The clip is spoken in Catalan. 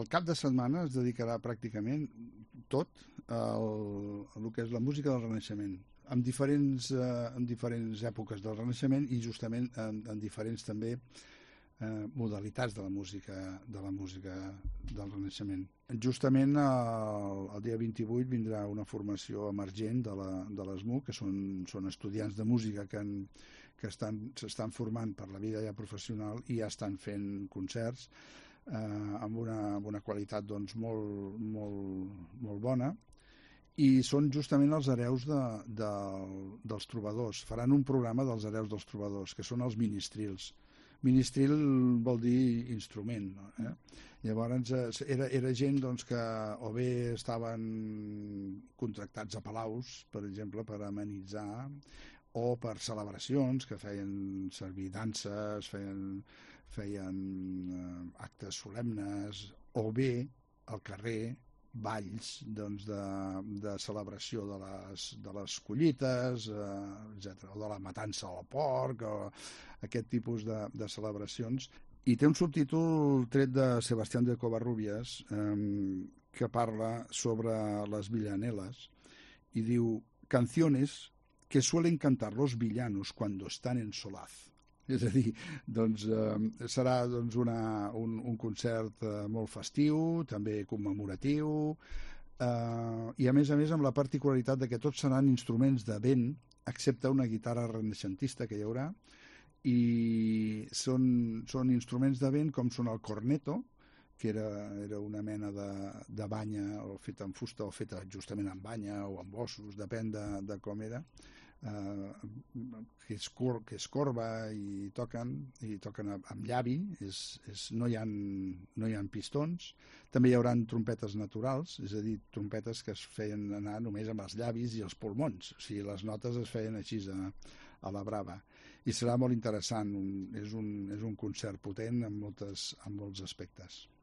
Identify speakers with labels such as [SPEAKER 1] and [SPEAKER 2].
[SPEAKER 1] El cap de setmana es dedicarà pràcticament tot al que és la música del Renaixement, en diferents èpoques del Renaixement i justament en diferents també modalitats de la música del Renaixement. Justament el dia 28 vindrà una formació emergent de l'ESMUC, que són estudiants de música que s'estan formant per la vida ja professional i ja estan fent concerts amb una qualitat doncs, molt bona, i són justament els hereus dels trobadors. Faran un programa dels hereus dels trobadors, que són els ministrils. Ministril vol dir instrument, no? Llavors era gent doncs, que o bé estaven contractats a palaus, per exemple, per amenitzar, o per celebracions, que feien servir danses, feien actes solemnes, o bé al carrer balls doncs, de celebració de les collites, etc., o de la matança al porc, o aquest tipus de celebracions. I té un subtítol tret de Sebastián de Covarrubias que parla sobre les villanelas i diu: canciones que suelen cantar los villanos cuando están en solaz. És a dir, doncs, serà doncs, un concert molt festiu, també commemoratiu, i a més amb la particularitat de que tots seran instruments de vent, excepte una guitarra renaixentista que hi haurà, i són instruments de vent com són el corneto, que era una mena de banya o feta amb fusta o feta justament amb banya o amb ossos, depèn de com era, que és corba i toquen amb llavi, no hi ha pistons. També hi haurà trompetes naturals, és a dir, trompetes que es feien anar només amb els llavis i els pulmons, o sigui, les notes es feien així a la brava, i serà molt interessant. És un concert potent en molts aspectes.